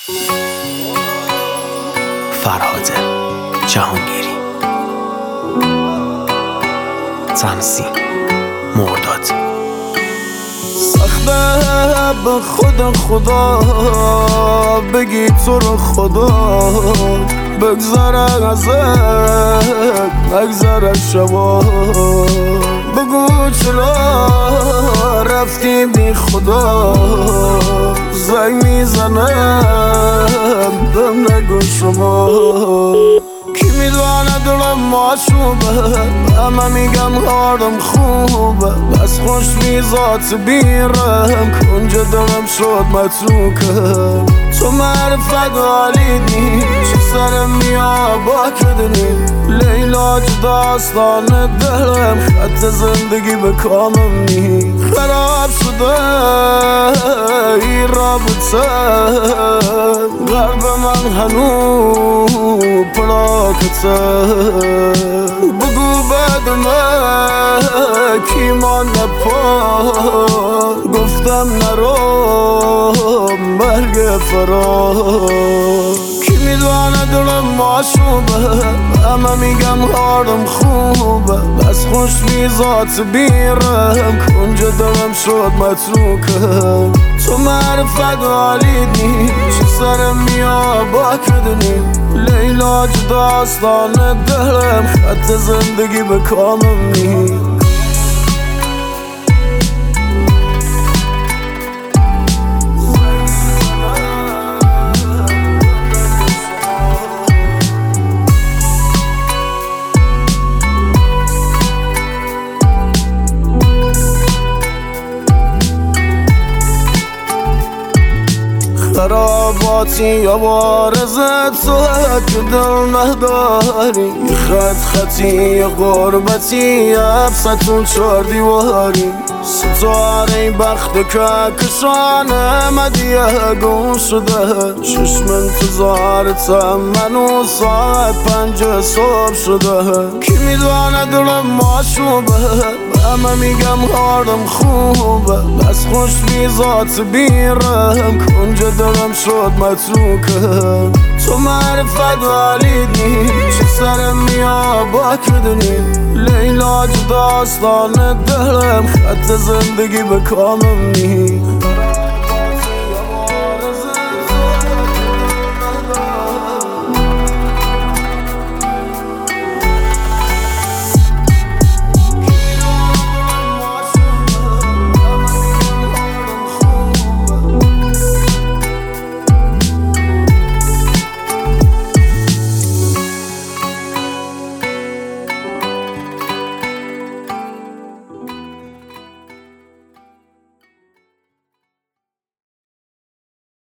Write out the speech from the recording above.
فرهاد جهانگیری، تمثیل مرداد. سخته به خدا بگی تو رو خدا بگذره ازت، بگذره شبا. بگو چرا رفتی بی خدا، زنگ میزنم دم نگو شما. کی میدونه دلم ماشوبه، همه میگم حالم خوبه، بس خوش میزات بیرم کنج دلم شد متروکه. تو معرفت عالیدی چه سرم میا با کدنی، لیلا داستان دلم خط زندگی به کامم نی. خراب شده ای رابطه، قلب من هنو پلاکته. بگو بعد من کی مانده پا، گفتم نرو مرگ فرار. کی میدونه دلم ماشوبه، همه میگم حالم خوبه، بس خوش میزات بیرم کنج دلم شد متروکه. تو معرفت عالیدی چه سرم میا با کدنی، لیلا داستان دلم خط زندگی به کامم نی. خراباتی یا بارزت تو که دل نداری، خطی یا غربتی افستون چار دیواری. ستاره بخت کشانه مدیه گم شده، چشم انتظارتم منو ساعت 5 صبح شده. کی میدونه دلم ماشوبه، همه میگم حالم خوبه، بس خوش میزات بیرم کنج دلم شد متروکه. تو معرفت عالیدی چه سرم میا با کدنی، لیلا داستان دلم خط زندگی به کامم نی.